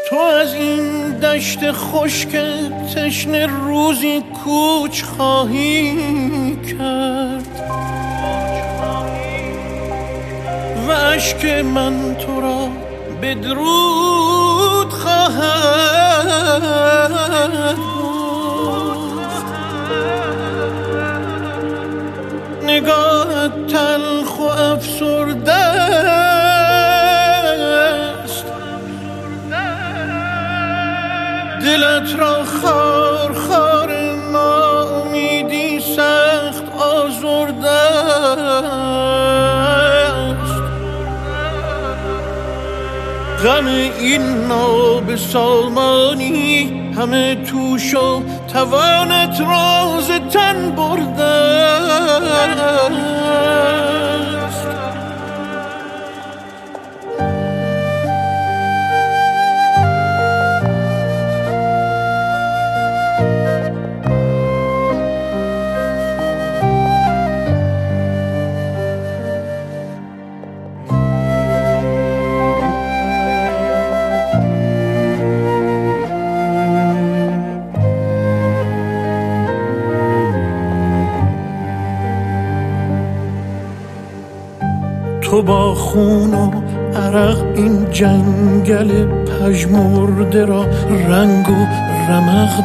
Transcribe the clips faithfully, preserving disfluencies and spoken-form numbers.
تو از این دشت خشک تشنه روزی کوچ خواهی کرد و اشک من تو را به درود خواهد گفت. نگاهت تلخ و افسرده است، دلت را خار خار ناامیدی سخت آزرده است. غم این ناب سامانی همه توش و توانت راز تن برده است. تو با خون و عرق این جنگل پژمرده را رنگ و رمق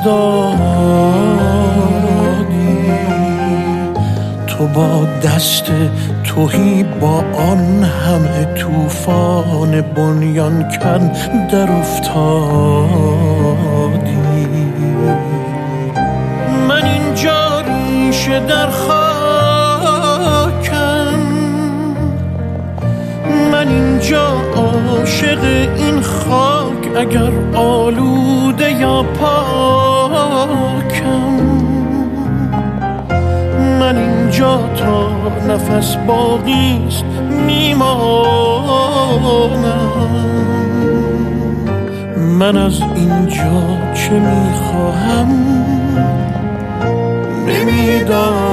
دادی. تو با دست تهی با آن همه طوفان بنیان کن در افتادی. من اینجا ریشه در من اینجا عاشق این خاک، اگر آلوده یا پاکم. من اینجا تا نفس باقیست میمانم. من از اینجا چه میخواهم نمیدانم.